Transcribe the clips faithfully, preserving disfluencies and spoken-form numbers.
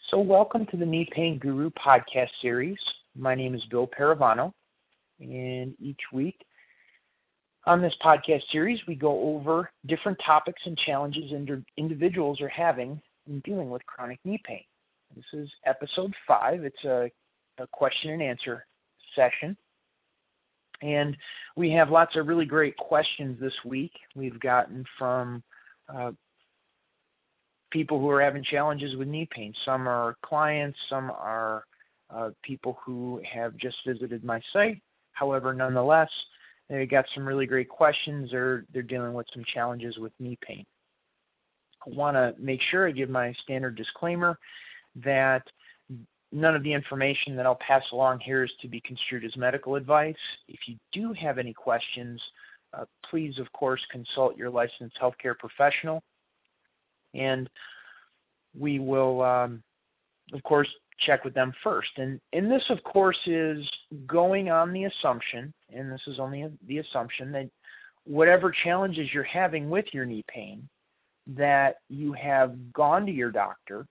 So welcome to the Knee Pain Guru podcast series. My name is Bill Paravano, and each week on this podcast series, we go over different topics and challenges ind- individuals are having in dealing with chronic knee pain. This is episode five. It's a, a question and answer session. And we have lots of really great questions this week. We've gotten from uh, people who are having challenges with knee pain. Some are clients, some are uh, people who have just visited my site. However, nonetheless, they got some really great questions. They're, they're dealing with some challenges with knee pain. I want to make sure I give my standard disclaimer that none of the information that I'll pass along here is to be construed as medical advice. If you do have any questions, uh, please, of course, consult your licensed healthcare professional. And we will, um, of course, check with them first. And, and this, of course, is going on the assumption, and this is only the assumption, that whatever challenges you're having with your knee pain, that you have gone to your doctor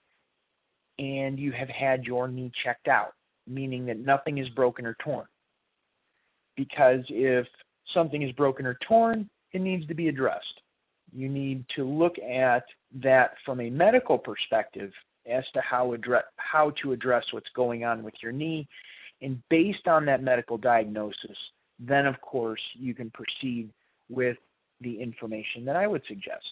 and you have had your knee checked out, meaning that nothing is broken or torn. Because if something is broken or torn, it needs to be addressed. You need to look at that from a medical perspective as to how address, how to address what's going on with your knee. And based on that medical diagnosis, then, of course, you can proceed with the information that I would suggest.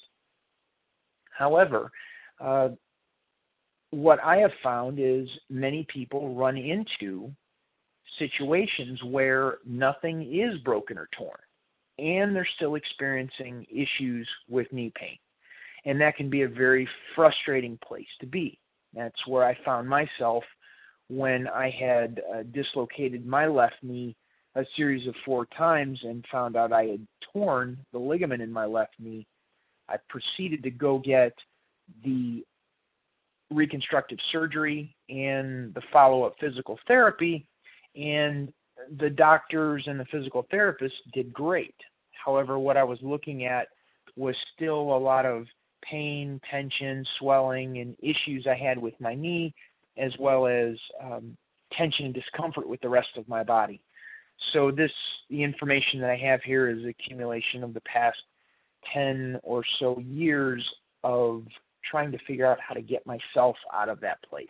However, uh, what I have found is many people run into situations where nothing is broken or torn, and they're still experiencing issues with knee pain. And that can be a very frustrating place to be. That's where I found myself when I had uh, dislocated my left knee a series of four times and found out I had torn the ligament in my left knee. I proceeded to go get the reconstructive surgery and the follow-up physical therapy, and the doctors and the physical therapists did great. However, what I was looking at was still a lot of pain, tension, swelling, and issues I had with my knee, as well as um, tension and discomfort with the rest of my body. So this, the information that I have here is accumulation of the past ten or so years of trying to figure out how to get myself out of that place.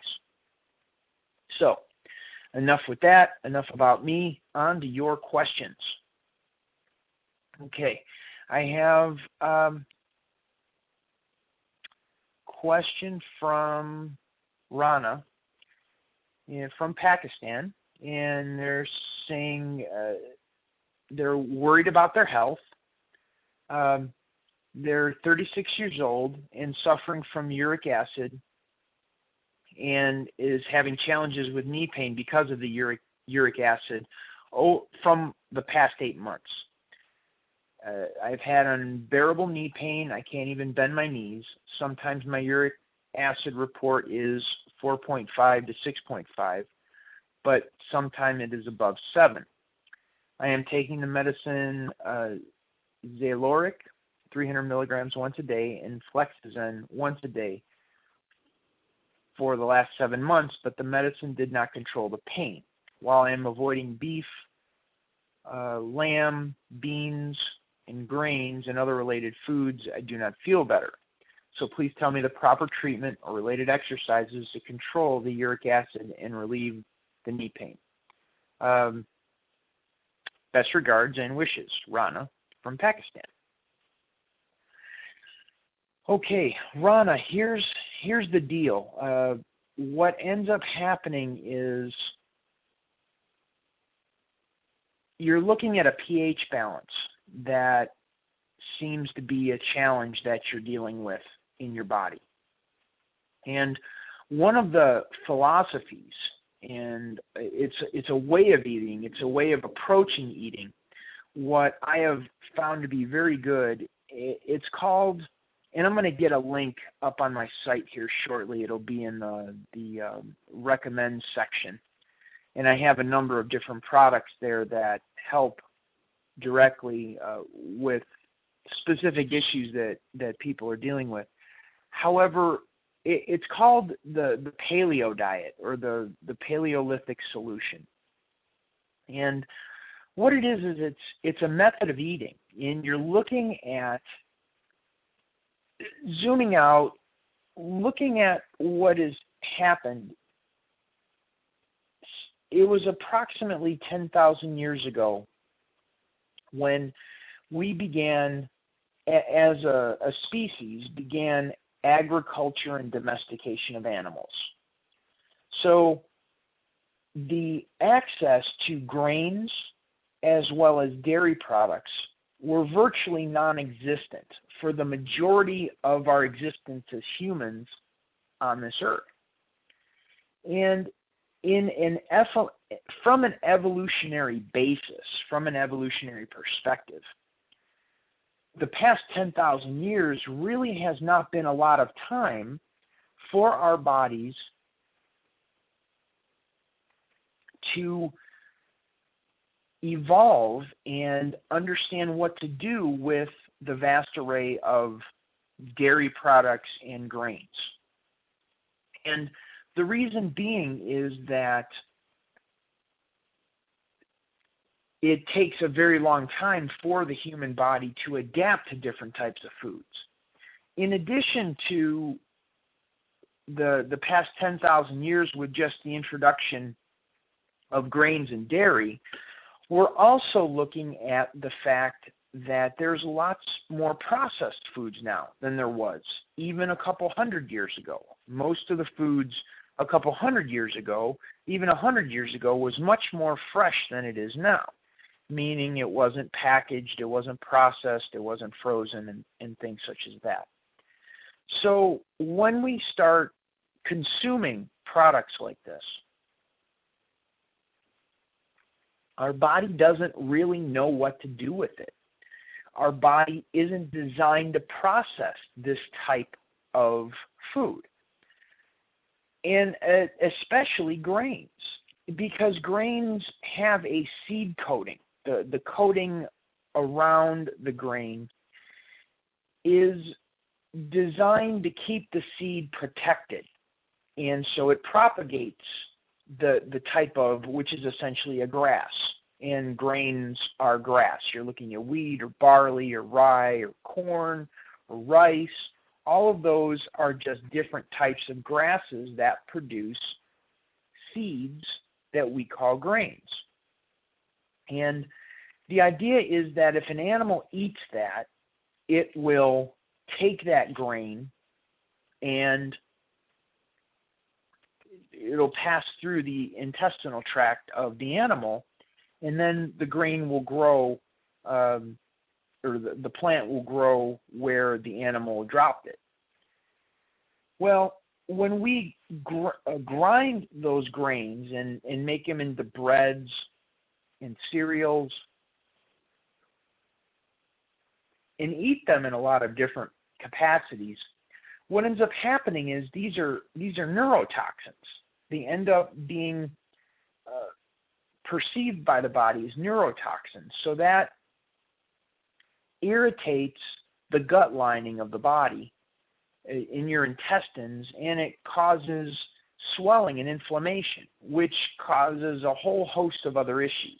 So, enough with that, enough about me, on to your questions. Okay, I have um, a question from Rana you know, from Pakistan, and they're saying uh, they're worried about their health. Um, They're thirty-six years old and suffering from uric acid and is having challenges with knee pain because of the uric uric acid oh, from the past eight months. Uh, I've had unbearable knee pain. I can't even bend my knees. Sometimes my uric acid report is four point five to six point five, but sometimes it is above seven. I am taking the medicine uh, Zaloric, three hundred milligrams once a day, and Flexazen once a day for the last seven months, but the medicine did not control the pain. While I am avoiding beef, uh, lamb, beans, and grains and other related foods, I do not feel better. So please tell me the proper treatment or related exercises to control the uric acid and relieve the knee pain. Um, best regards and wishes, Rana from Pakistan. Okay, Rana, here's here's the deal. Uh, what ends up happening is you're looking at a pH balance that seems to be a challenge that you're dealing with in your body. And one of the philosophies, and it's it's a way of eating, it's a way of approaching eating, what I have found to be very good, it's called, and I'm going to get a link up on my site here shortly. It'll be in the, the um, recommend section. And I have a number of different products there that help directly uh, with specific issues that, that people are dealing with. However, it, it's called the, the paleo diet, or the, the Paleolithic solution. And what it is is it's it's a method of eating, and you're looking at zooming out, looking at what has happened. It was approximately ten thousand years ago when we began, as a, a species, began agriculture and domestication of animals. So the access to grains as well as dairy products were virtually non-existent for the majority of our existence as humans on this earth. And in an from an evolutionary basis, from an evolutionary perspective, the past ten thousand years really has not been a lot of time for our bodies to evolve and understand what to do with the vast array of dairy products and grains. And the reason being is that it takes a very long time for the human body to adapt to different types of foods. In addition to the, the past ten thousand years with just the introduction of grains and dairy, we're also looking at the fact that there's lots more processed foods now than there was even a couple hundred years ago. Most of the foods a couple hundred years ago, even a hundred years ago, was much more fresh than it is now, meaning it wasn't packaged, it wasn't processed, it wasn't frozen, and, and things such as that. So when we start consuming products like this, our body doesn't really know what to do with it. Our body isn't designed to process this type of food, and uh, especially grains, because grains have a seed coating. The, the coating around the grain is designed to keep the seed protected, and so it propagates the the type of, which is essentially a grass, and grains are grass. You're looking at wheat or barley or rye or corn or rice. All of those are just different types of grasses that produce seeds that we call grains. And the idea is that if an animal eats that, it will take that grain and it'll pass through the intestinal tract of the animal, and then the grain will grow, um, or the, the plant will grow where the animal dropped it. Well, when we gr- uh, grind those grains and, and make them into breads and cereals and eat them in a lot of different capacities, what ends up happening is these are these are neurotoxins. They end up being uh, perceived by the body as neurotoxins. So that irritates the gut lining of the body in your intestines, and it causes swelling and inflammation, which causes a whole host of other issues.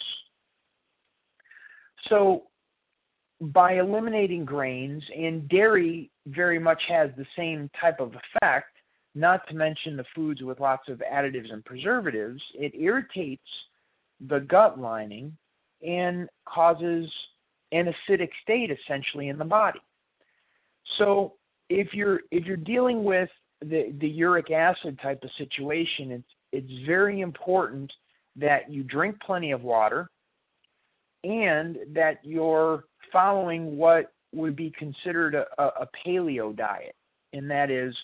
So by eliminating grains, and dairy very much has the same type of effect, not to mention the foods with lots of additives and preservatives, it irritates the gut lining and causes an acidic state essentially in the body. So if you're if you're dealing with the, the uric acid type of situation, it's it's very important that you drink plenty of water and that you're following what would be considered a, a paleo diet, and that is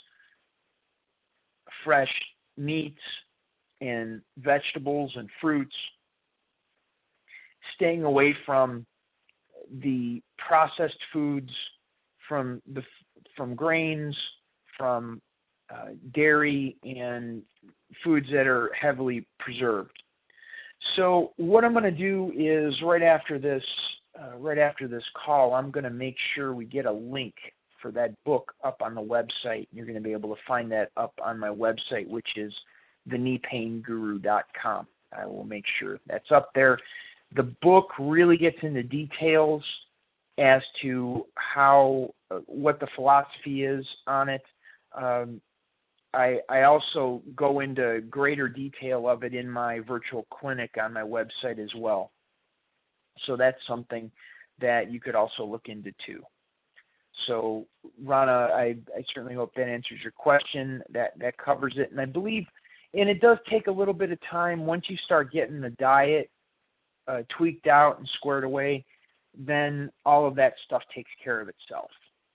fresh meats and vegetables and fruits, staying away from the processed foods, from the from grains, from uh, dairy, and foods that are heavily preserved. So what I'm going to do is right after this, uh, right after this call, I'm going to make sure we get a link for that book up on the website. You're going to be able to find that up on my website, which is the knee pain guru dot com. I will make sure that's up there. The book really gets into details as to how, uh, what the philosophy is on it. Um, I, I also go into greater detail of it in my virtual clinic on my website as well. So that's something that you could also look into too. So, Rana, I, I certainly hope that answers your question. That, that covers it. And I believe, and it does take a little bit of time once you start getting the diet uh, tweaked out and squared away, then all of that stuff takes care of itself.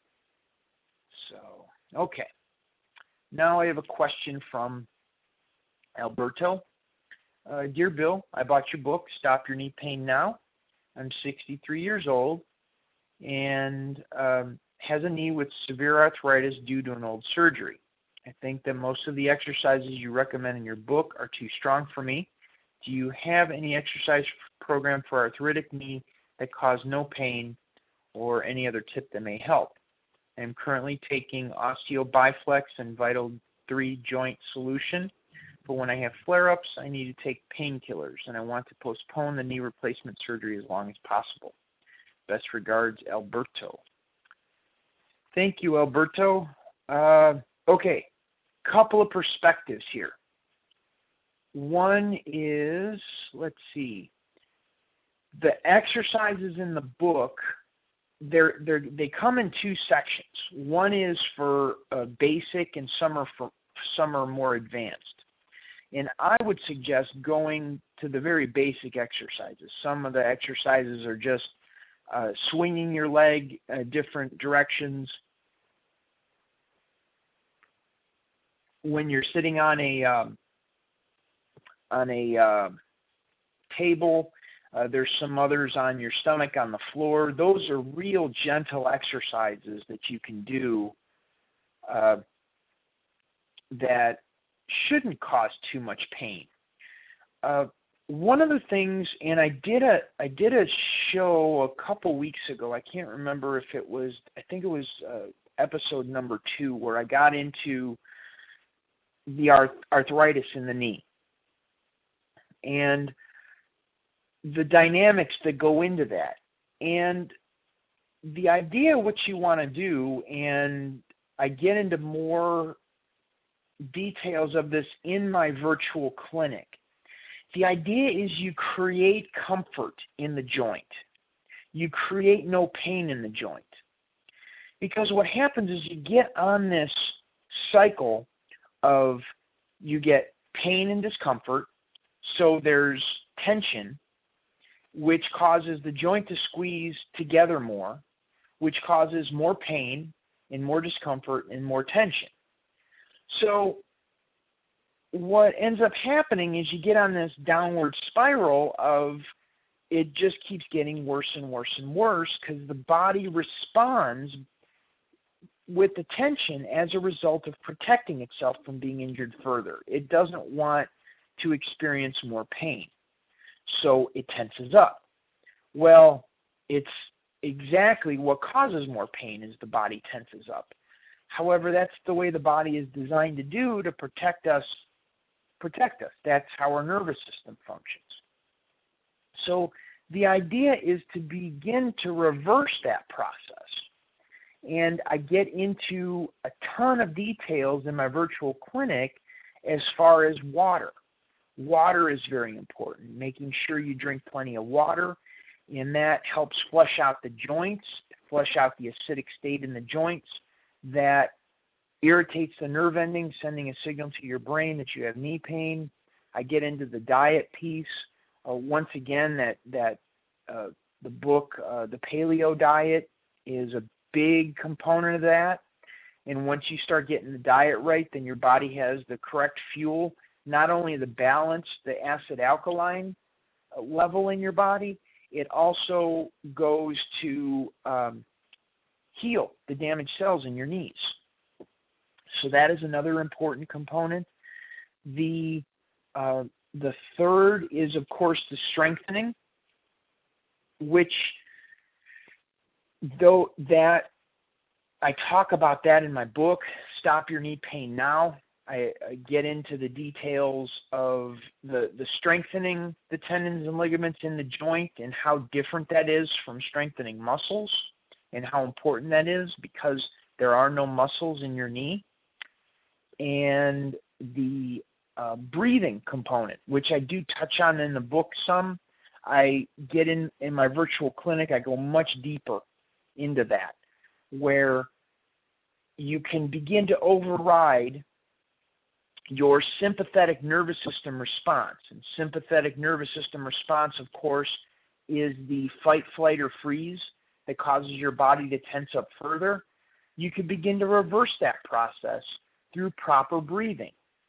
So, okay. Now I have a question from Alberto. Uh, Dear Bill, I bought your book, Stop Your Knee Pain Now. I'm sixty-three years old and um, has a knee with severe arthritis due to an old surgery. I think that most of the exercises you recommend in your book are too strong for me. Do you have any exercise program for arthritic knee that cause no pain or any other tip that may help? I'm currently taking OsteoBiflex and Vital three joint solution, but when I have flare-ups, I need to take painkillers, and I want to postpone the knee replacement surgery as long as possible. Best regards, Alberto. Thank you, Alberto. Uh, okay, couple of perspectives here. One is, let's see, the exercises in the book, they're, they're, they come in two sections. One is for uh, basic and some are, for, some are more advanced. And I would suggest going to the very basic exercises. Some of the exercises are just uh, swinging your leg uh, different directions. When you're sitting on a um, on a uh, table, uh, there's some others on your stomach on the floor. Those are real gentle exercises that you can do uh, that shouldn't cause too much pain. Uh, one of the things, and I did a I did a show a couple weeks ago. I can't remember if it was. I think it was uh, episode number two, where I got into the arth- arthritis in the knee and the dynamics that go into that. And the idea what you want to do, and I get into more details of this in my virtual clinic. The idea is you create comfort in the joint. You create no pain in the joint. Because what happens is you get on this cycle of you get pain and discomfort, so there's tension, which causes the joint to squeeze together more, which causes more pain and more discomfort and more tension. So what ends up happening is you get on this downward spiral of it just keeps getting worse and worse and worse because the body responds with the tension as a result of protecting itself from being injured further. It doesn't want to experience more pain, so it tenses up. Well, it's exactly what causes more pain is the body tenses up. However, that's the way the body is designed to do to protect us. Protect us. That's how our nervous system functions. So the idea is to begin to reverse that process. And I get into a ton of details in my virtual clinic as far as water. Water is very important, making sure you drink plenty of water, and that helps flush out the joints, flush out the acidic state in the joints that irritates the nerve endings, sending a signal to your brain that you have knee pain. I get into the diet piece. Uh, once again, that, that uh, the book, uh, The Paleo Diet, is a big component of that. And once you start getting the diet right, then your body has the correct fuel, not only the balance, the acid-alkaline level in your body, it also goes to um, heal the damaged cells in your knees. So that is another important component. The uh, the third is, of course, the strengthening, which though that I talk about that in my book, Stop Your Knee Pain Now. I, I get into the details of the, the strengthening the tendons and ligaments in the joint and how different that is from strengthening muscles and how important that is because there are no muscles in your knee. And the uh, breathing component, which I do touch on in the book some. I get in, in my virtual clinic, I go much deeper into that, where you can begin to override your sympathetic nervous system response. And sympathetic nervous system response, of course, is the fight, flight, or freeze that causes your body to tense up further. You can begin to reverse that process through proper breathing.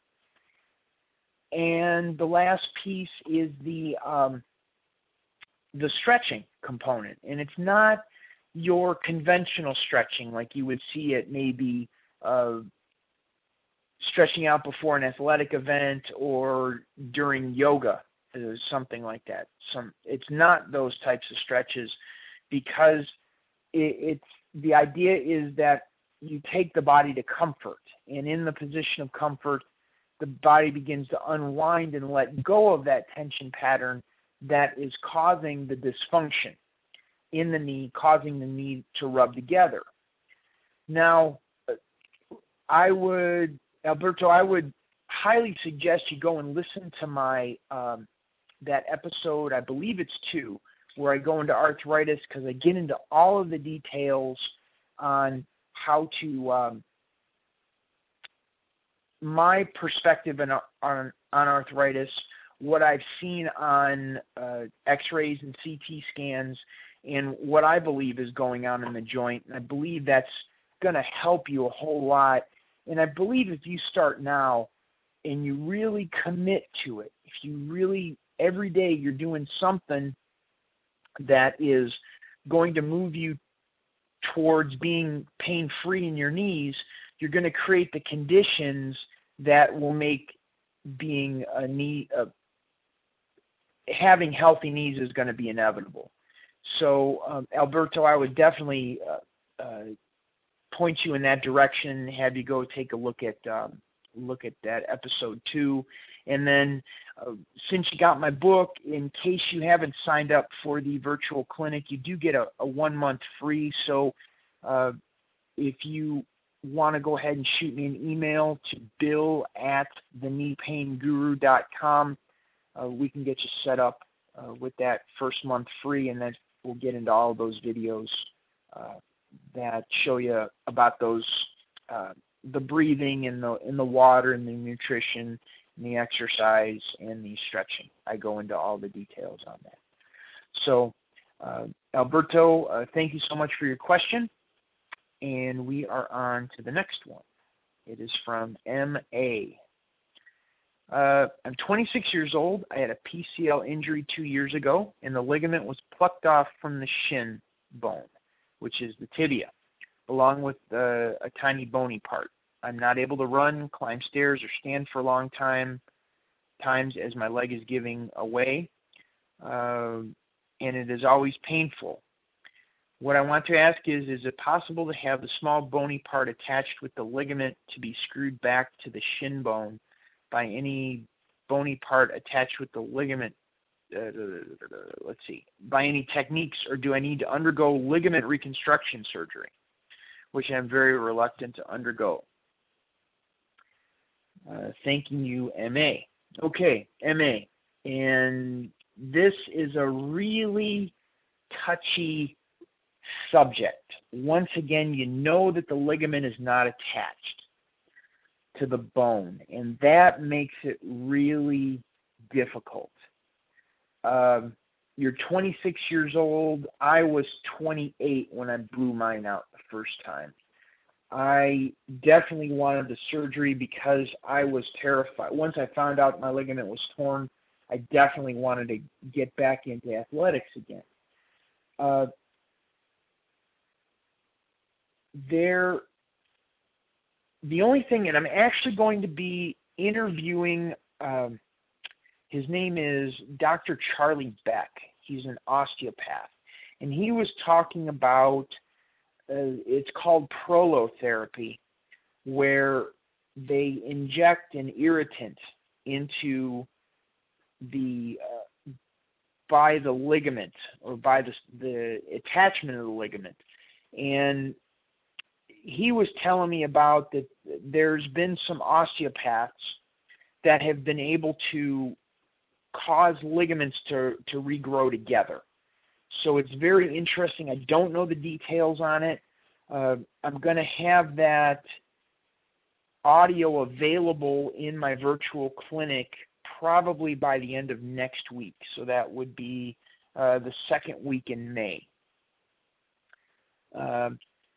And the last piece is the um, the stretching component. And it's not your conventional stretching like you would see it maybe uh, stretching out before an athletic event or during yoga, something like that. Some, it's not those types of stretches because it, it's the idea is that you take the body to comfort, and in the position of comfort, the body begins to unwind and let go of that tension pattern that is causing the dysfunction in the knee, causing the knee to rub together. Now, I would, Alberto, I would highly suggest you go and listen to my, um, that episode, I believe it's two, where I go into arthritis because I get into all of the details on how to, um, my perspective on, on, on arthritis, what I've seen on uh, x-rays and C T scans, and what I believe is going on in the joint. And I believe that's going to help you a whole lot. And I believe if you start now and you really commit to it, if you really, every day you're doing something that is going to move you towards being pain-free in your knees, you're going to create the conditions that will make being a knee, uh, having healthy knees is going to be inevitable. So, um, Alberto, I would definitely uh, uh, point you in that direction. Have you go take a look at um, look at that episode two, and then uh, since you got my book, in case you haven't signed up for the virtual clinic, you do get a, a one month free. So, uh, if you want to go ahead and shoot me an email to bill at the knee pain guru dot com, uh, we can get you set up uh, with that first month free, and then we'll get into all of those videos uh, that show you about those, uh, the breathing and the in the water and the nutrition and the exercise and the stretching. I go into all the details on that. So, uh, Alberto, uh, thank you so much for your question. And we are on to the next one. It is from M A. Uh, I'm twenty-six years old. I had a P C L injury two years ago, and the ligament was plucked off from the shin bone, which is the tibia, along with uh, a tiny bony part. I'm not able to run, climb stairs, or stand for a long time times as my leg is giving away, uh, and it is always painful. What I want to ask is, is it possible to have the small bony part attached with the ligament to be screwed back to the shin bone by any bony part attached with the ligament, uh, let's see, by any techniques, or do I need to undergo ligament reconstruction surgery, which I'm very reluctant to undergo? Uh, thanking you, M A. Okay, M A. And this is a really touchy subject. Once again, you know that the ligament is not attached to the bone, and that makes it really difficult. Um, you're twenty-six years old. I was twenty-eight when I blew mine out the first time. I definitely wanted the surgery because I was terrified. Once I found out my ligament was torn, I definitely wanted to get back into athletics again. Uh, there, the only thing, and I'm actually going to be interviewing, um, his name is Doctor Charlie Beck. He's an osteopath. And he was talking about uh, it's called prolotherapy, where they inject an irritant into the uh, by the ligament or by the the attachment of the ligament. And he was telling me about that there's been some osteopaths that have been able to cause ligaments to, to regrow together. So it's very interesting. I don't know the details on it. Uh, I'm going to have that audio available in my virtual clinic probably by the end of next week. So that would be uh, the second week in May. Uh,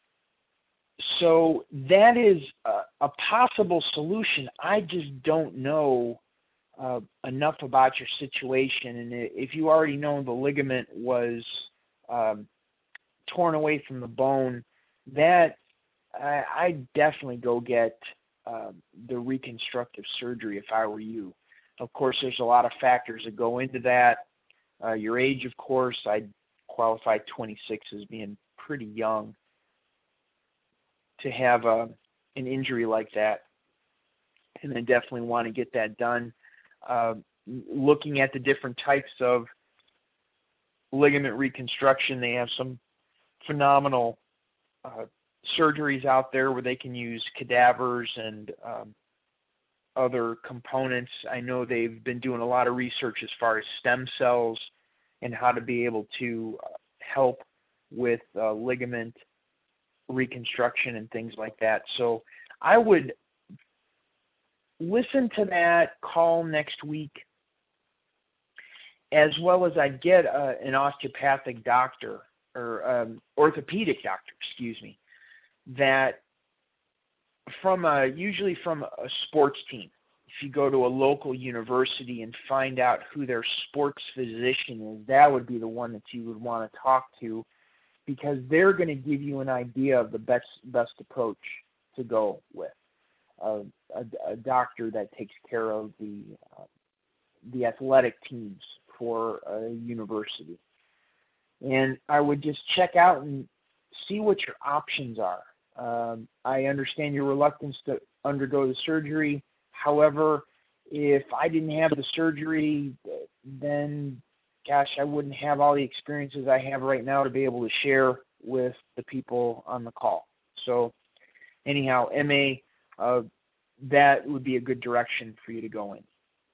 so that is a, a possible solution. I just don't know uh, enough about your situation. And if you already know the ligament was um, torn away from the bone, that I, I'd definitely go get uh, the reconstructive surgery if I were you. Of course, there's a lot of factors that go into that. Uh, your age, of course, I'd qualify twenty-six as being pretty young to have a, an injury like that. And I definitely want to get that done. Uh, looking at the different types of ligament reconstruction, they have some phenomenal uh, surgeries out there where they can use cadavers and um, other components. I know they've been doing a lot of research as far as stem cells and how to be able to help with uh, ligament reconstruction and things like that. So I would listen to that call next week, as well as I get uh, an osteopathic doctor or um, orthopedic doctor, excuse me, that from a, usually from a sports team. If you go to a local university and find out who their sports physician is, that would be the one that you would want to talk to, because they're going to give you an idea of the best best approach to go with. Uh, a, a doctor that takes care of the uh, the athletic teams for a university. And I would just check out and see what your options are. Um, I understand your reluctance to undergo the surgery. However, if I didn't have the surgery, then, gosh, I wouldn't have all the experiences I have right now to be able to share with the people on the call. So, anyhow, M A, uh, that would be a good direction for you to go in.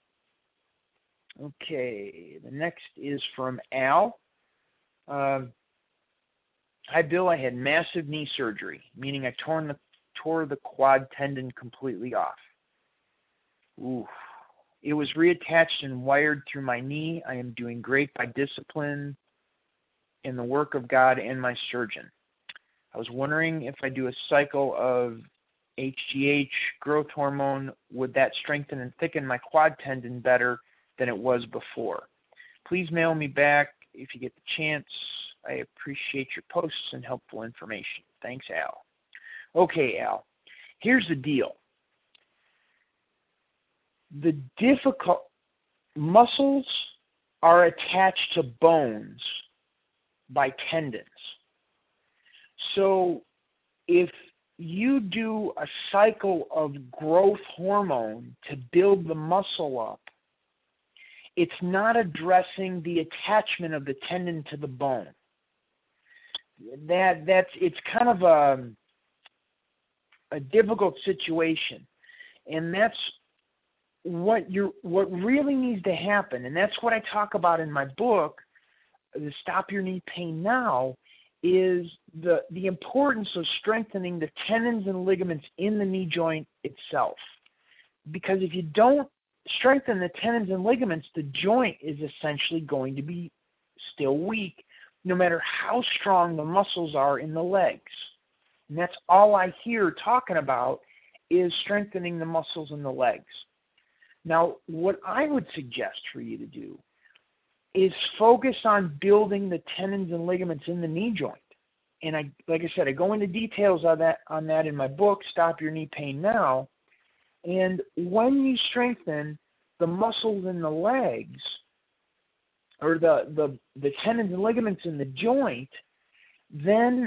Okay, the next is from Al. Um, Hi, Bill. I had massive knee surgery, meaning I torn the, tore the quad tendon completely off. Ooh. It was reattached and wired through my knee. I am doing great by discipline in the work of God and my surgeon. I was wondering if I do a cycle of H G H, growth hormone, would that strengthen and thicken my quad tendon better than it was before? Please mail me back if you get the chance. I appreciate your posts and helpful information. Thanks, Al. Okay, Al, here's the deal. The difficult muscles are attached to bones by tendons. So if you do a cycle of growth hormone to build the muscle up, it's not addressing the attachment of the tendon to the bone. That that's it's kind of a a difficult situation, and that's what you're what really needs to happen, and that's what I talk about in my book, the Stop Your Knee Pain Now, is the the importance of strengthening the tendons and ligaments in the knee joint itself. Because if you don't strengthen the tendons and ligaments, the joint is essentially going to be still weak, no matter how strong the muscles are in the legs. And that's all I hear talking about is strengthening the muscles in the legs. Now, what I would suggest for you to do is focus on building the tendons and ligaments in the knee joint. And I, like I said, I go into details on that, on that in my book, Stop Your Knee Pain Now. And when you strengthen the muscles in the legs, or the, the, the tendons and ligaments in the joint, then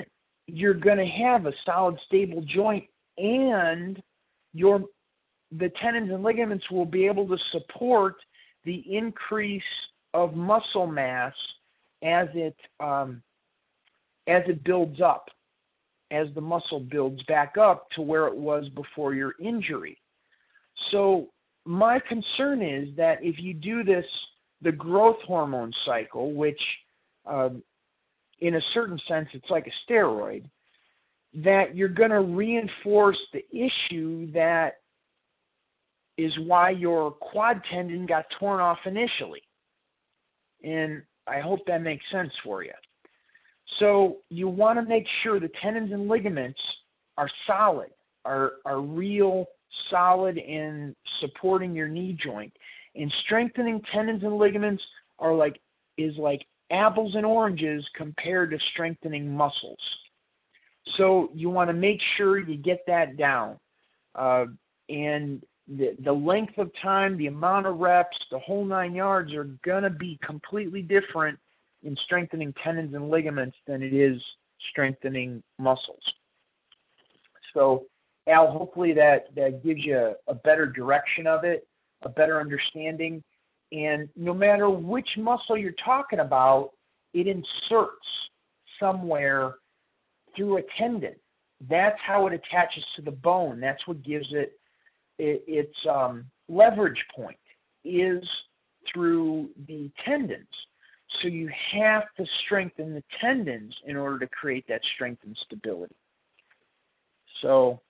you're going to have a solid, stable joint, and your the tendons and ligaments will be able to support the increase of muscle mass as it um, as it builds up, as the muscle builds back up to where it was before your injury. So my concern is that if you do this, the growth hormone cycle, which um, in a certain sense it's like a steroid, that you're going to reinforce the issue that is why your quad tendon got torn off initially. And I hope that makes sense for you. So you want to make sure the tendons and ligaments are solid, are, are real solid in supporting your knee joint. And strengthening tendons and ligaments are like is like apples and oranges compared to strengthening muscles. So you want to make sure you get that down. Uh, and the, the length of time, the amount of reps, the whole nine yards are going to be completely different in strengthening tendons and ligaments than it is strengthening muscles. So, Al, hopefully that, that gives you a, a better direction of it, a better understanding. And no matter which muscle you're talking about, it inserts somewhere through a tendon. That's how it attaches to the bone. That's what gives it, it its um, leverage point is through the tendons. So you have to strengthen the tendons in order to create that strength and stability. So,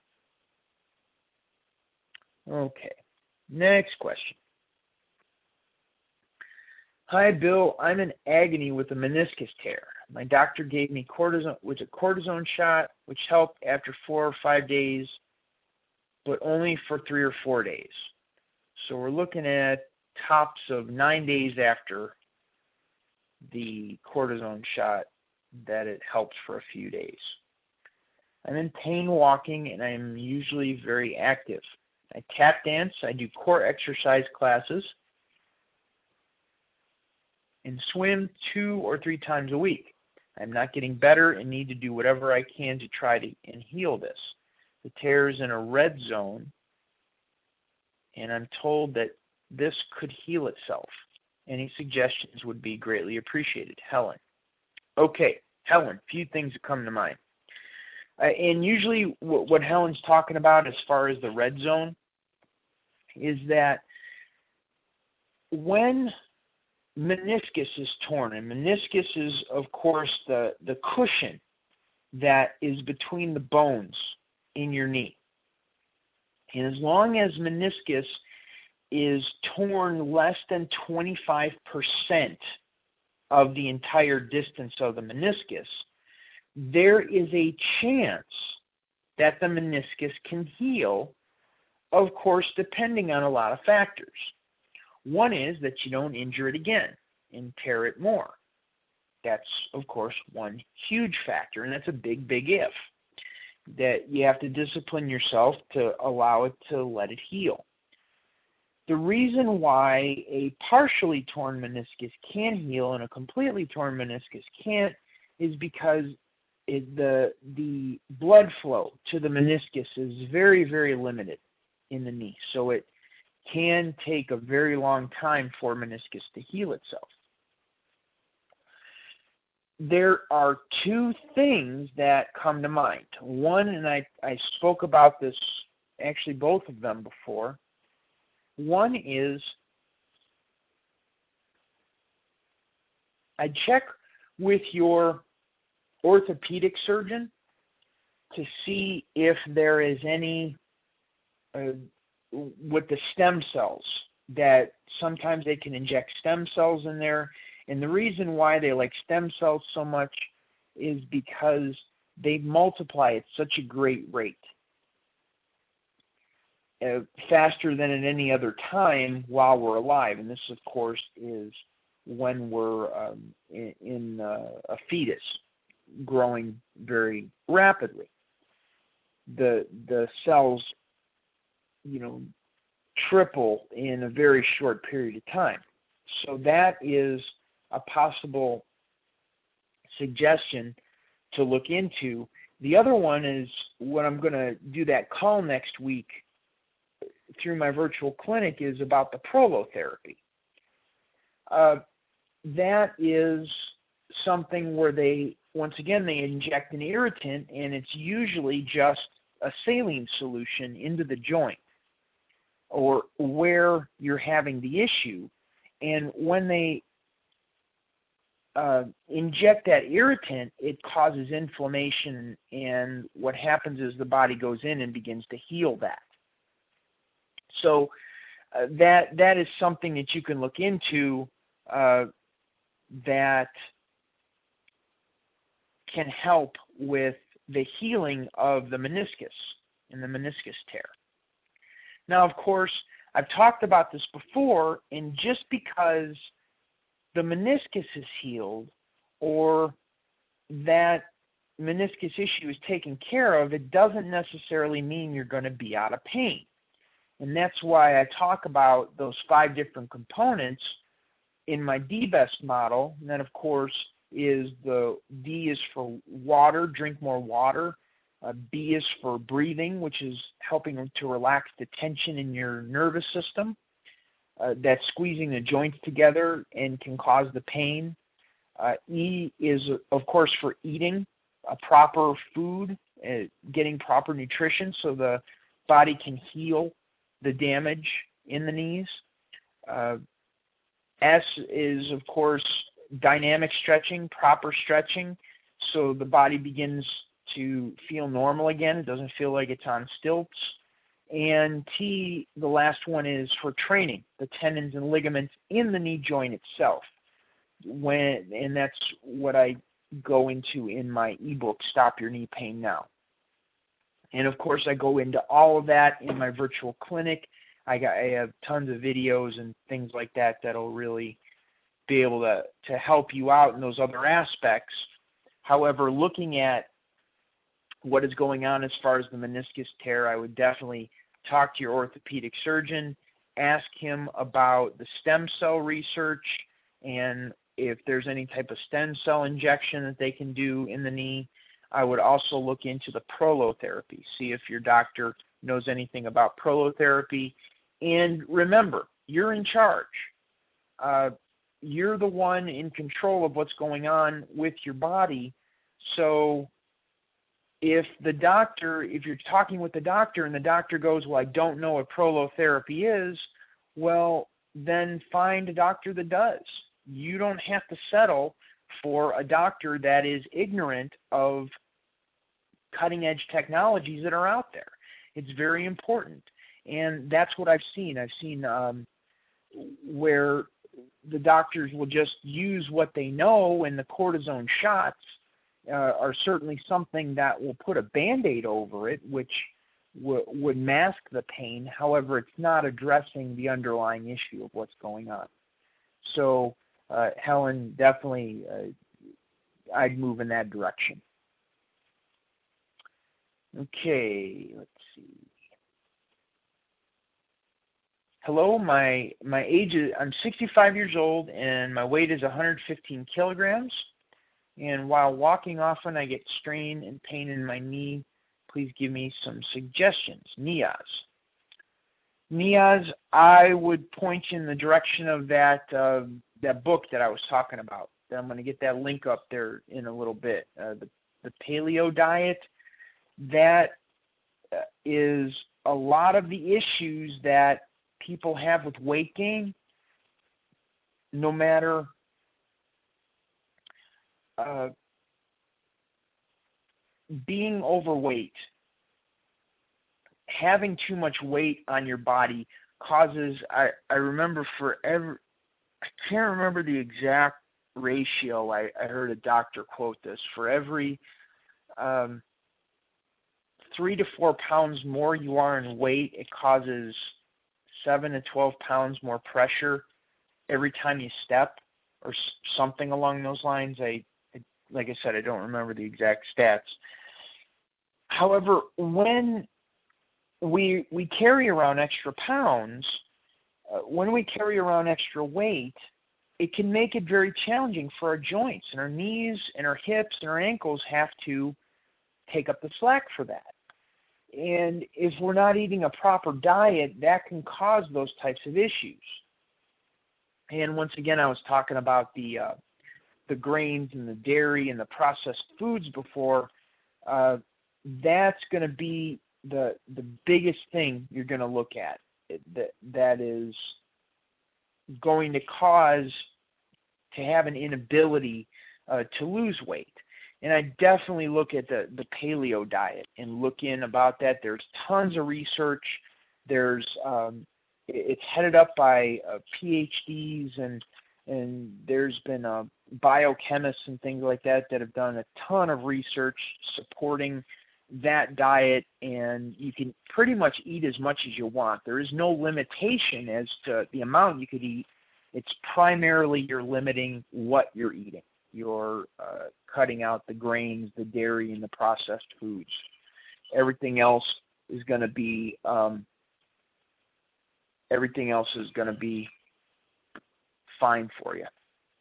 okay. Next question. Hi, Bill. I'm in agony with a meniscus tear. My doctor gave me cortisone, which a cortisone shot, which helped after four or five days, but only for three or four days. So we're looking at tops of nine days after the cortisone shot that it helps for a few days. I'm in pain walking, and I'm usually very active. I tap dance, I do core exercise classes, and swim two or three times a week. I'm not getting better and need to do whatever I can to try to and heal this. The tear is in a red zone, and I'm told that this could heal itself. Any suggestions would be greatly appreciated. Helen. Okay, Helen, few things that come to mind. Uh, and usually w- what Helen's talking about as far as the red zone is that when meniscus is torn, and meniscus is, of course, the, the cushion that is between the bones in your knee. And as long as meniscus is torn less than twenty-five percent of the entire distance of the meniscus, there is a chance that the meniscus can heal, of course, depending on a lot of factors. One is that you don't injure it again and tear it more. That's, of course, one huge factor, and that's a big, big if, that you have to discipline yourself to allow it to let it heal. The reason why a partially torn meniscus can heal and a completely torn meniscus can't is because it, the the blood flow to the meniscus is very, very limited in the knee. So it can take a very long time for meniscus to heal itself. There are two things that come to mind. One, and I, I spoke about this, actually both of them before. One is I check with your orthopedic surgeon to see if there is any, uh, with the stem cells, that sometimes they can inject stem cells in there. And the reason why they like stem cells so much is because they multiply at such a great rate. Uh, faster than at any other time while we're alive. And this, of course, is when we're um, in, in uh, a fetus growing very rapidly. The the cells, you know, triple in a very short period of time. So that is a possible suggestion to look into The other one is what I'm going to do that call next week through my virtual clinic is about the prolotherapy. Uh, that is something where they, once again, they inject an irritant, and it's usually just a saline solution into the joint or where you're having the issue. And when they uh, inject that irritant, it causes inflammation, and what happens is the body goes in and begins to heal that. So uh, that that is something that you can look into uh, that can help with the healing of the meniscus and the meniscus tear. Now, of course, I've talked about this before, and just because the meniscus is healed or that meniscus issue is taken care of, it doesn't necessarily mean you're going to be out of pain. And that's why I talk about those five different components in my D-BEST model. And that, of course, is the D is for water, drink more water. Uh, B is for breathing, which is helping to relax the tension in your nervous system. Uh, that's squeezing the joints together and can cause the pain. Uh, E is, of course, for eating a proper food, uh, getting proper nutrition so the body can heal the damage in the knees. Uh, S is, of course, dynamic stretching, proper stretching, so the body begins to feel normal again. It doesn't feel like it's on stilts. And T, the last one, is for training the tendons and ligaments in the knee joint itself. When, and that's what I go into in my ebook, Stop Your Knee Pain Now. And of course, I go into all of that in my virtual clinic. I, got, I have tons of videos and things like that that'll really be able to, to help you out in those other aspects. However, looking at what is going on as far as the meniscus tear, I would definitely talk to your orthopedic surgeon, ask him about the stem cell research, and if there's any type of stem cell injection that they can do in the knee. I would also look into the prolotherapy, see if your doctor knows anything about prolotherapy. And remember, you're in charge. Uh, you're the one in control of what's going on with your body. So if the doctor, if you're talking with the doctor and the doctor goes, well, I don't know what prolotherapy is, well, then find a doctor that does. You don't have to settle for a doctor that is ignorant of cutting-edge technologies that are out there. It's very important. And that's what I've seen. I've seen um, where the doctors will just use what they know, and the cortisone shots uh, are certainly something that will put a Band-Aid over it, which w- would mask the pain. However, it's not addressing the underlying issue of what's going on. So, uh, Helen, definitely uh, I'd move in that direction. Okay, let's see. Hello, my my age is, I'm sixty-five years old, and my weight is one hundred fifteen kilograms. And while walking often, I get strain and pain in my knee. Please give me some suggestions. Niaz. Niaz, I would point you in the direction of that uh, that book that I was talking about. I'm going to get that link up there in a little bit. Uh, the, the paleo diet, that is a lot of the issues that people have with weight gain, no matter uh, being overweight. Having too much weight on your body causes, I, I remember for every, I can't remember the exact ratio, I, I heard a doctor quote this, for every um, three to four pounds more you are in weight, it causes seven to twelve pounds more pressure every time you step, or something along those lines. I, I like I said, I don't remember the exact stats. However, when we we carry around extra pounds, uh, when we carry around extra weight, it can make it very challenging for our joints, and our knees and our hips and our ankles have to take up the slack for that. And if we're not eating a proper diet, that can cause those types of issues. And once again, I was talking about the uh, the grains and the dairy and the processed foods before. Uh, that's going to be the the biggest thing you're going to look at. That that is going to cause to have an inability uh, to lose weight. And I definitely look at the, the paleo diet and look in about that. There's tons of research. There's um, it's headed up by uh, PhDs and and there's been uh, biochemists and things like that that have done a ton of research supporting that diet, and you can pretty much eat as much as you want. There is no limitation as to the amount you could eat. It's primarily you're limiting what you're eating. You're uh, cutting out the grains, the dairy, and the processed foods. Everything else is going to be um, everything else is going to be fine for you.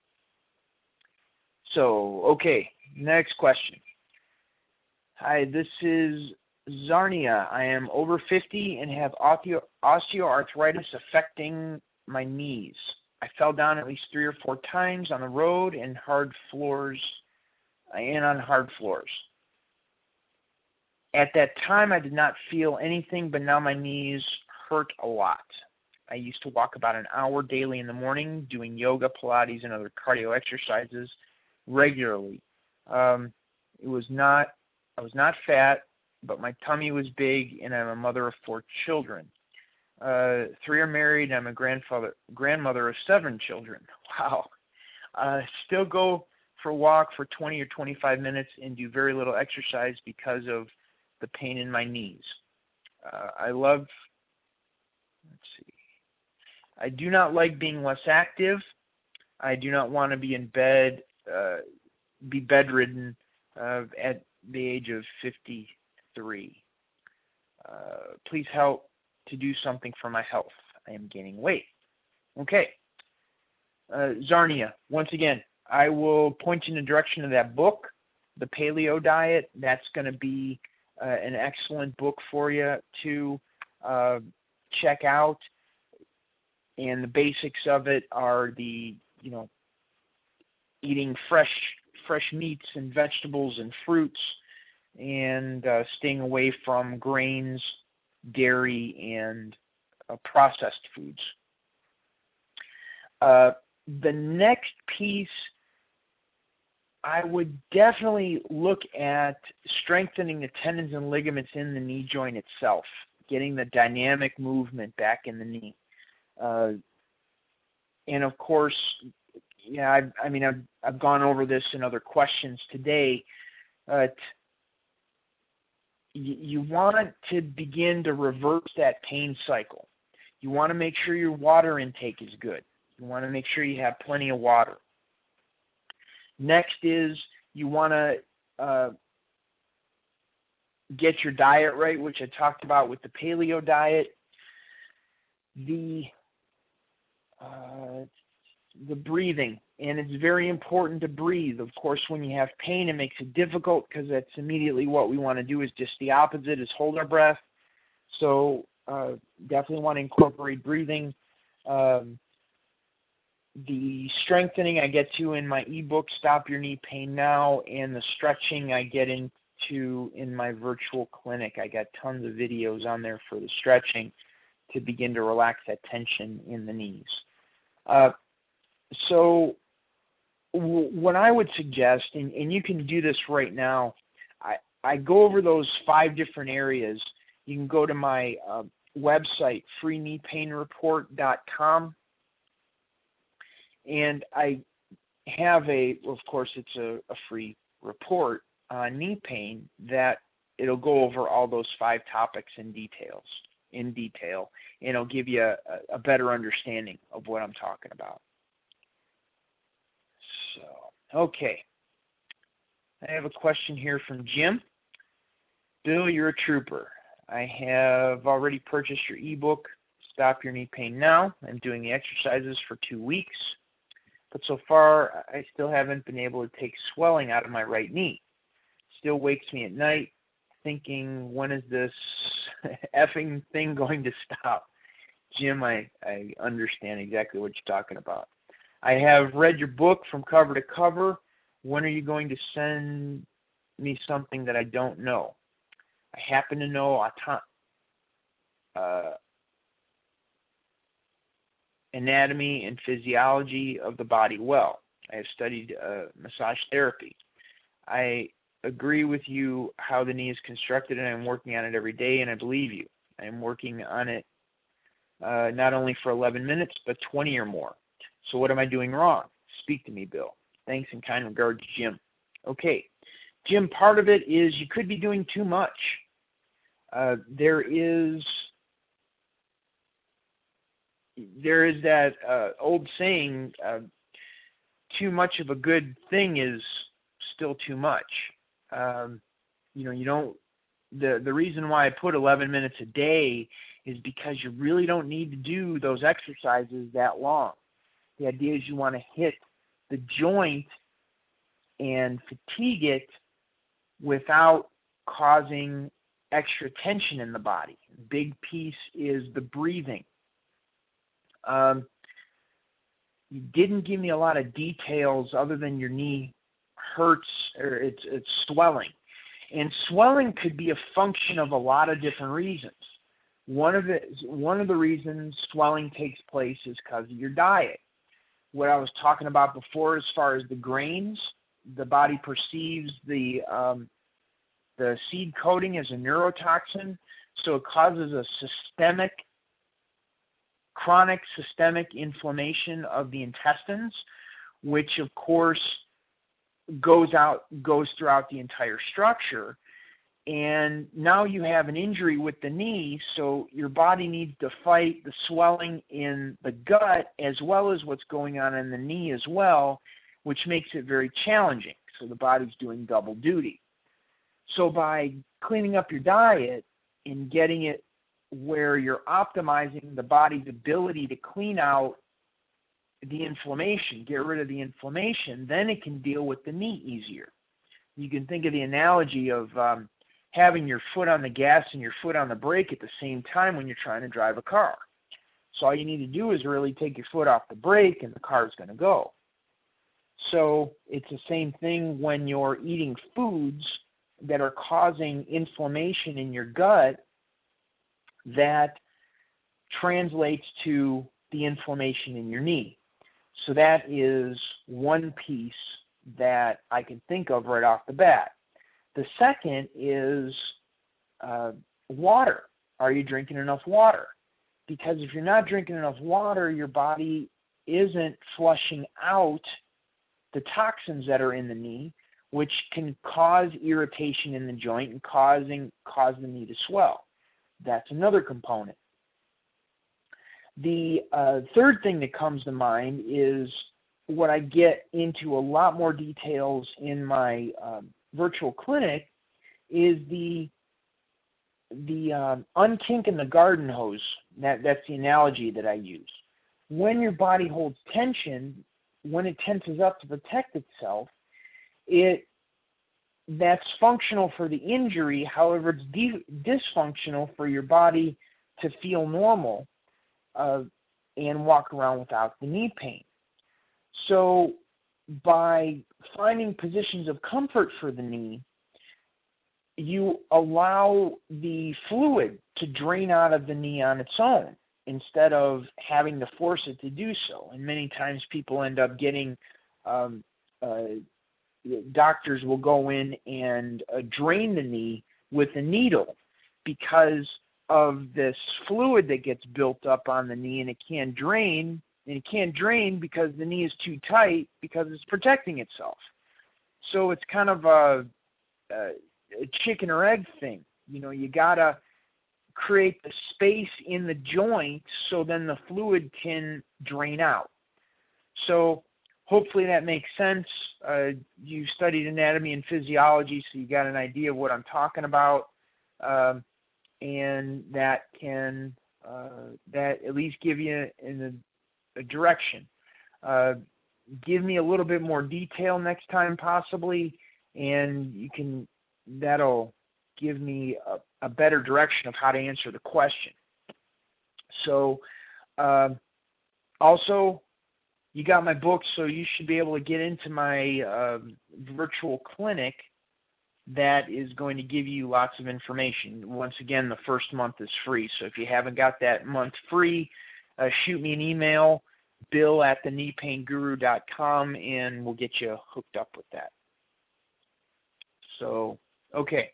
So, okay, next question. Hi, this is Zarnia. I am over fifty and have osteo- osteoarthritis affecting my knees. I fell down at least three or four times on the road and hard floors and on hard floors. At that time, I did not feel anything, but now my knees hurt a lot. I used to walk about an hour daily in the morning, doing yoga, Pilates, and other cardio exercises regularly. Um, it was not, I was not fat, but my tummy was big, and I'm a mother of four children. Uh, three are married, and I'm a grandfather, grandmother of seven children. Wow. Uh, still go for a walk for twenty or twenty-five minutes and do very little exercise because of the pain in my knees. Uh, I love, let's see. I do not like being less active. I do not want to be in bed, uh, be bedridden uh, at the age of fifty-three. Uh, please help to do something for my health. I am gaining weight. Okay. Uh, Zarnia, once again, I will point you in the direction of that book, The Paleo Diet. That's going to be uh, an excellent book for you to uh, check out. And the basics of it are the, you know, eating fresh fresh meats and vegetables and fruits, and uh, staying away from grains, dairy, and uh, processed foods. Uh, the next piece, I would definitely look at strengthening the tendons and ligaments in the knee joint itself, getting the dynamic movement back in the knee. Uh, and of course, yeah, I, I mean, I've, I've gone over this in other questions today, but you, you want to begin to reverse that pain cycle. You want to make sure your water intake is good. You want to make sure you have plenty of water. Next is you want to uh, get your diet right, which I talked about with the paleo diet. The uh, the breathing, and it's very important to breathe. Of course, when you have pain, it makes it difficult because that's immediately what we want to do is just the opposite, is hold our breath. So uh, definitely want to incorporate breathing. Um, the strengthening I get to in my ebook, Stop Your Knee Pain Now, and the stretching I get into in my virtual clinic. I got tons of videos on there for the stretching to begin to relax that tension in the knees. Uh, so w- what I would suggest, and, and you can do this right now, I, I go over those five different areas. You can go to my uh, website, free knee pain report dot com, and I have a, of course, it's a, a free report on knee pain that it'll go over all those five topics in details, in detail, and it'll give you a, a better understanding of what I'm talking about. So, okay. I have a question here from Jim. Bill, you're a trooper. I have already purchased your ebook, Stop Your Knee Pain Now. I'm doing the exercises for two weeks. But so far, I still haven't been able to take swelling out of my right knee. Still wakes me at night thinking, when is this effing thing going to stop? Jim, I, I understand exactly what you're talking about. I have read your book from cover to cover. When are you going to send me something that I don't know? I happen to know auto- uh, anatomy and physiology of the body well. I have studied uh, massage therapy. I agree with you how the knee is constructed, and I'm working on it every day, and I believe you. I'm working on it uh, not only for eleven minutes, but twenty or more. So what am I doing wrong? Speak to me, Bill. Thanks and kind regards, Jim. Okay. Jim, part of it is you could be doing too much. Uh, there is there is that uh, old saying, uh, too much of a good thing is still too much. Um, you know, you don't, the, the reason why I put eleven minutes a day is because you really don't need to do those exercises that long. The idea is you want to hit the joint and fatigue it without causing extra tension in the body. Big piece is the breathing. Um, you didn't give me a lot of details other than your knee hurts or it's it's swelling. And swelling could be a function of a lot of different reasons. One of the one of the reasons swelling takes place is because of your diet. What I was talking about before, as far as the grains, the body perceives the um, the seed coating as a neurotoxin, so it causes a systemic, chronic systemic inflammation of the intestines, which of course goes out goes throughout the entire structure. And now you have an injury with the knee, so your body needs to fight the swelling in the gut as well as what's going on in the knee as well, which makes it very challenging. So the body's doing double duty. So by cleaning up your diet and getting it where you're optimizing the body's ability to clean out the inflammation, get rid of the inflammation, then it can deal with the knee easier. You can think of the analogy of um, having your foot on the gas and your foot on the brake at the same time when you're trying to drive a car. So all you need to do is really take your foot off the brake and the car's going to go. So it's the same thing when you're eating foods that are causing inflammation in your gut that translates to the inflammation in your knee. So that is one piece that I can think of right off the bat. The second is uh, water. Are you drinking enough water? Because if you're not drinking enough water, your body isn't flushing out the toxins that are in the knee, which can cause irritation in the joint and causing cause the knee to swell. That's another component. The uh, third thing that comes to mind is what I get into a lot more details in my uh, virtual clinic is the the um, unkinking the garden hose. That, that's the analogy that I use. When your body holds tension, when it tenses up to protect itself, it that's functional for the injury. However, it's de- dysfunctional for your body to feel normal uh, and walk around without the knee pain. So by finding positions of comfort for the knee, you allow the fluid to drain out of the knee on its own instead of having to force it to do so. And many times people end up getting, um, uh, doctors will go in and uh, drain the knee with a needle because of this fluid that gets built up on the knee, and it can't drain, and it can't drain because the knee is too tight because it's protecting itself. So it's kind of a, a, a chicken or egg thing. You know, you gotta create the space in the joint so then the fluid can drain out. So hopefully that makes sense. Uh, you studied anatomy and physiology, so you got an idea of what I'm talking about, um, and that can uh, that at least give you in a, a direction. Uh, give me a little bit more detail next time, possibly, and you can that'll give me a, a better direction of how to answer the question. So uh, also, you got my book, so you should be able to get into my uh, virtual clinic that is going to give you lots of information. Once again, the first month is free. So if you haven't got that month free, uh, shoot me an email, bill at the knee pain guru dot com, and we'll get you hooked up with that. So, okay.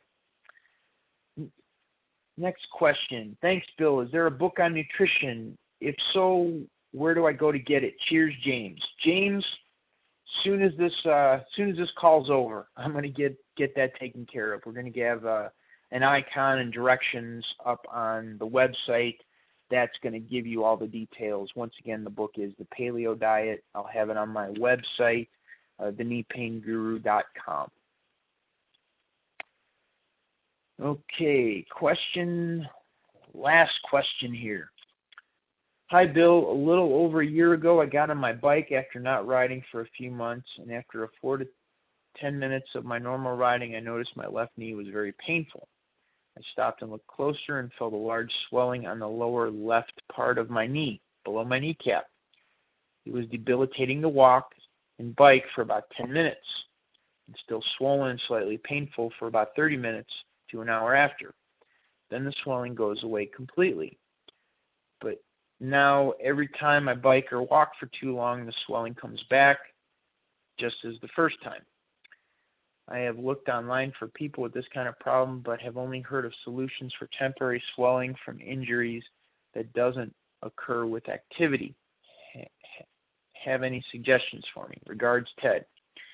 Next question. Thanks, Bill. Is there a book on nutrition? If so, where do I go to get it? Cheers, James. James, soon as this uh, soon as this call's over, I'm going to get get that taken care of. We're going to have uh, an icon and directions up on the website that's going to give you all the details. Once again, the book is The Paleo Diet. I'll have it on my website, uh, the knee pain guru dot com. Okay, question, last question here. Hi, Bill. A little over a year ago, I got on my bike after not riding for a few months, and after a four to ten minutes of my normal riding, I noticed my left knee was very painful. I stopped and looked closer and felt a large swelling on the lower left part of my knee, below my kneecap. It was debilitating to walk and bike for about ten minutes, and still swollen and slightly painful for about thirty minutes to an hour after. Then the swelling goes away completely. But now, every time I bike or walk for too long, the swelling comes back, just as the first time. I have looked online for people with this kind of problem, but have only heard of solutions for temporary swelling from injuries that doesn't occur with activity. Have any suggestions for me? Regards, Ted.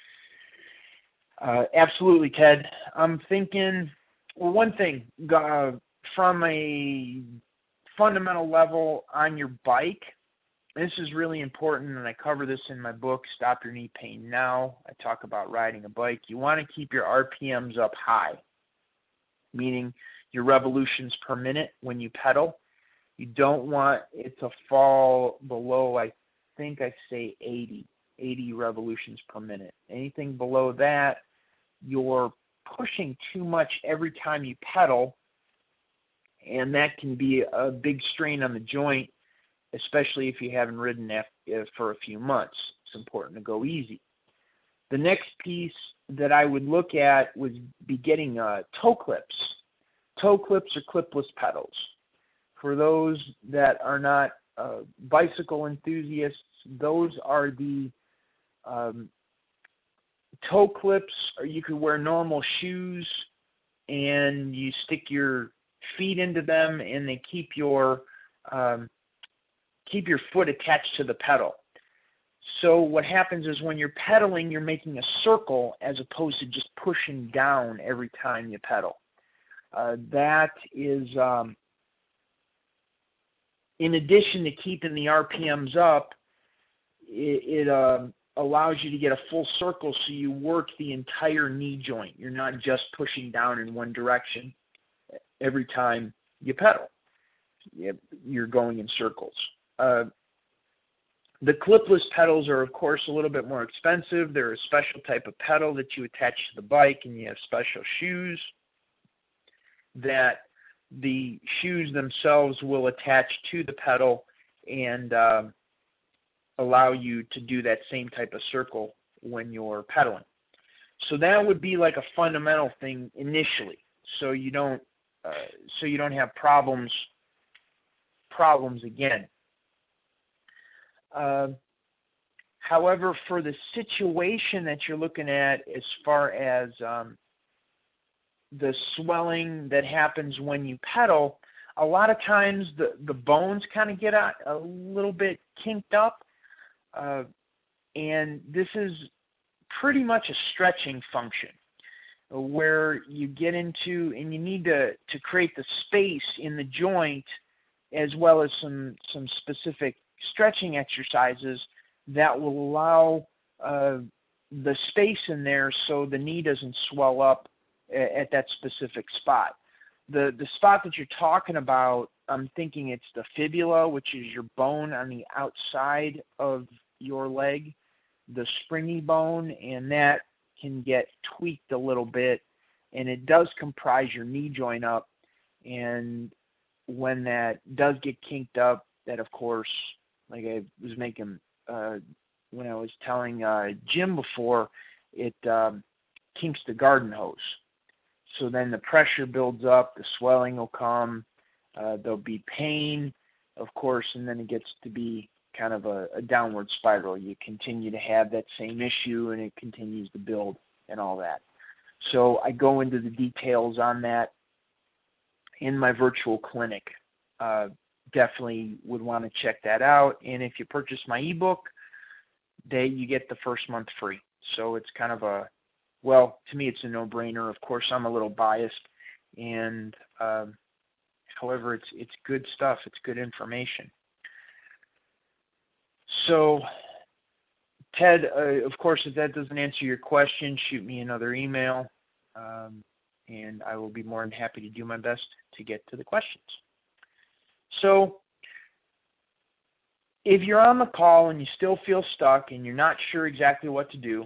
Uh, absolutely, Ted. I'm thinking, well, one thing, uh, from a fundamental level on your bike, this is really important, and I cover this in my book, Stop Your Knee Pain Now. I talk about riding a bike. You want to keep your R P Ms up high, meaning your revolutions per minute when you pedal. You don't want it to fall below, I think I say eighty, eighty revolutions per minute. Anything below that, you're pushing too much every time you pedal, and that can be a big strain on the joint, especially if you haven't ridden for a few months. It's important to go easy. The next piece that I would look at would be getting uh, toe clips. Toe clips are clipless pedals. For those that are not uh, bicycle enthusiasts, those are the um, toe clips, or you could wear normal shoes and you stick your feet into them, and they keep your um, keep your foot attached to the pedal. So what happens is when you're pedaling, you're making a circle as opposed to just pushing down every time you pedal. Uh, that is, um, in addition to keeping the R P Ms up, it, it uh, allows you to get a full circle, so you work the entire knee joint. You're not just pushing down in one direction every time you pedal. You're going in circles. Uh, the clipless pedals are, of course, a little bit more expensive. They're a special type of pedal that you attach to the bike, and you have special shoes that the shoes themselves will attach to the pedal and uh, allow you to do that same type of circle when you're pedaling. So that would be like a fundamental thing initially, so you don't uh, so you don't have problems problems again. Uh, however, for the situation that you're looking at as far as um, the swelling that happens when you pedal, a lot of times the, the bones kind of get a, a little bit kinked up, uh, and this is pretty much a stretching function where you get into, and you need to, to create the space in the joint as well as some, some specific stretching exercises that will allow uh, the space in there so the knee doesn't swell up at that specific spot. The the spot that you're talking about, I'm thinking it's the fibula, which is your bone on the outside of your leg, the springy bone, and that can get tweaked a little bit and it does comprise your knee joint up. And when that does get kinked up, that of course, like I was making, uh, when I was telling uh, Jim before, it um, kinks the garden hose. So then the pressure builds up, the swelling will come, uh, there'll be pain, of course, and then it gets to be kind of a, a downward spiral. You continue to have that same issue, and it continues to build and all that. So I go into the details on that in my virtual clinic. Uh, definitely would want to check that out. And if you purchase my ebook, they you get the first month free. So it's kind of a, well, to me it's a no-brainer. Of course, I'm a little biased, and um, however, it's it's good stuff. It's good information. So, Ted, uh, of course, if that doesn't answer your question, shoot me another email, um, and I will be more than happy to do my best to get to the questions. So, if you're on the call and you still feel stuck and you're not sure exactly what to do,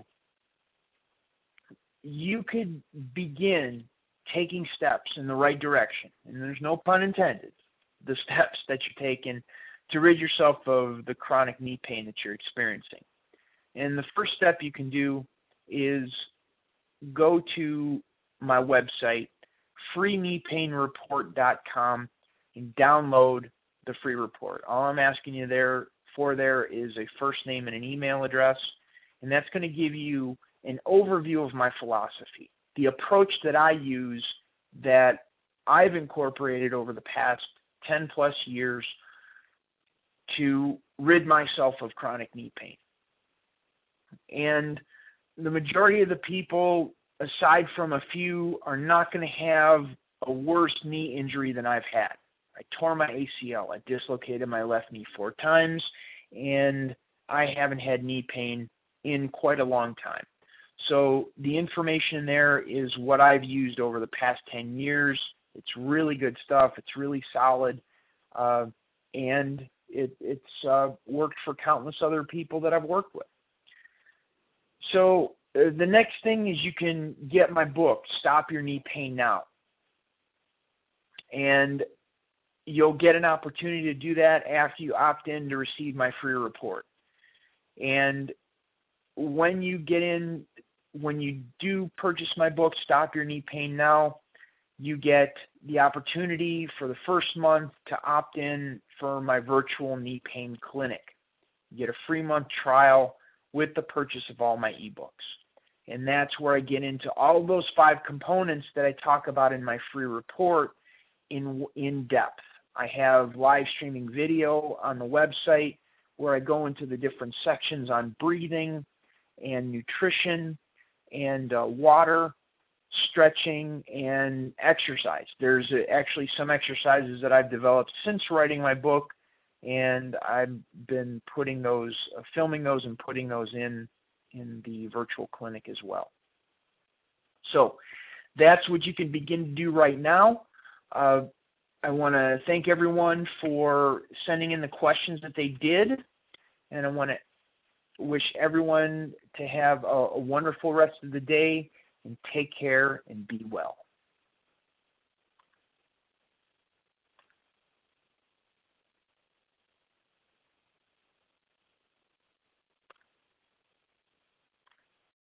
you could begin taking steps in the right direction, and there's no pun intended, the steps that you're taking to rid yourself of the chronic knee pain that you're experiencing. And the first step you can do is go to my website, free knee pain report dot com, and download the free report. All I'm asking you there for there is a first name and an email address, and that's going to give you an overview of my philosophy, the approach that I use that I've incorporated over the past ten plus years to rid myself of chronic knee pain. And the majority of the people, aside from a few, are not going to have a worse knee injury than I've had. I tore my A C L. I dislocated my left knee four times, and I haven't had knee pain in quite a long time. So the information there is what I've used over the past ten years. It's really good stuff. It's really solid, uh, and it, it's uh, worked for countless other people that I've worked with. So uh, the next thing is you can get my book, Stop Your Knee Pain Now. And you'll get an opportunity to do that after you opt in to receive my free report. And when you get in, when you do purchase my book, Stop Your Knee Pain Now, you get the opportunity for the first month to opt in for my virtual knee pain clinic. You get a free month trial with the purchase of all my ebooks. And that's where I get into all of those five components that I talk about in my free report in, in depth. I have live streaming video on the website where I go into the different sections on breathing and nutrition and uh, water, stretching, and exercise. There's uh, actually some exercises that I've developed since writing my book, and I've been putting those, uh, filming those and putting those in in the virtual clinic as well. So that's what you can begin to do right now. Uh, I want to thank everyone for sending in the questions that they did, and I want to wish everyone to have a, a wonderful rest of the day, and take care and be well.